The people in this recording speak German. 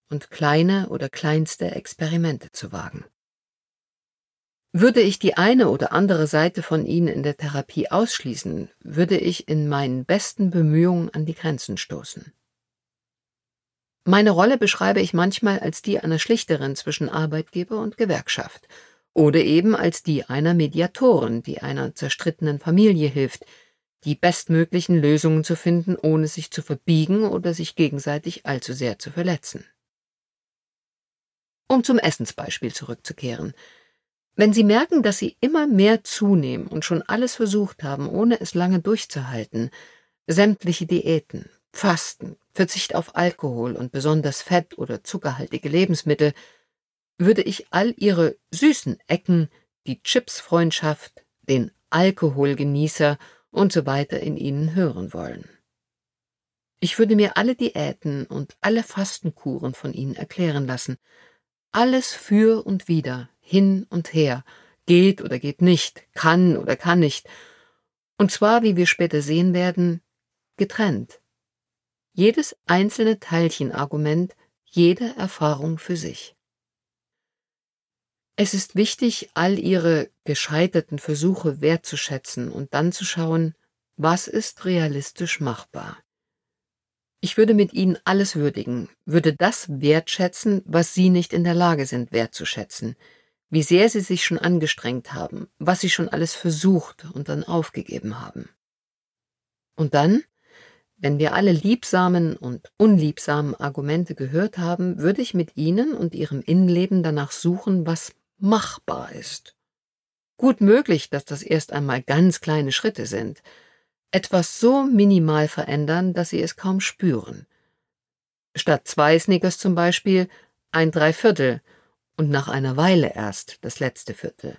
und kleine oder kleinste Experimente zu wagen. Würde ich die eine oder andere Seite von ihnen in der Therapie ausschließen, würde ich in meinen besten Bemühungen an die Grenzen stoßen. Meine Rolle beschreibe ich manchmal als die einer Schlichterin zwischen Arbeitgeber und Gewerkschaft oder eben als die einer Mediatorin, die einer zerstrittenen Familie hilft, die bestmöglichen Lösungen zu finden, ohne sich zu verbiegen oder sich gegenseitig allzu sehr zu verletzen. Um zum Essensbeispiel zurückzukehren. Wenn Sie merken, dass Sie immer mehr zunehmen und schon alles versucht haben, ohne es lange durchzuhalten, sämtliche Diäten, Fasten, Verzicht auf Alkohol und besonders fett- oder zuckerhaltige Lebensmittel, würde ich all Ihre süßen Ecken, die Chips-Freundschaft, den Alkoholgenießer und so weiter in Ihnen hören wollen. Ich würde mir alle Diäten und alle Fastenkuren von Ihnen erklären lassen, alles für und wider, hin und her, geht oder geht nicht, kann oder kann nicht, und zwar, wie wir später sehen werden, getrennt. Jedes einzelne Teilchenargument, jede Erfahrung für sich. Es ist wichtig, all Ihre gescheiterten Versuche wertzuschätzen und dann zu schauen, was ist realistisch machbar. Ich würde mit Ihnen alles würdigen, würde das wertschätzen, was Sie nicht in der Lage sind wertzuschätzen, wie sehr Sie sich schon angestrengt haben, was Sie schon alles versucht und dann aufgegeben haben. Und dann, wenn wir alle liebsamen und unliebsamen Argumente gehört haben, würde ich mit Ihnen und Ihrem Innenleben danach suchen, was machbar ist. Gut möglich, dass das erst einmal ganz kleine Schritte sind. Etwas so minimal verändern, dass Sie es kaum spüren. Statt 2 Snickers zum Beispiel 1 3/4 und nach einer Weile erst das letzte Viertel.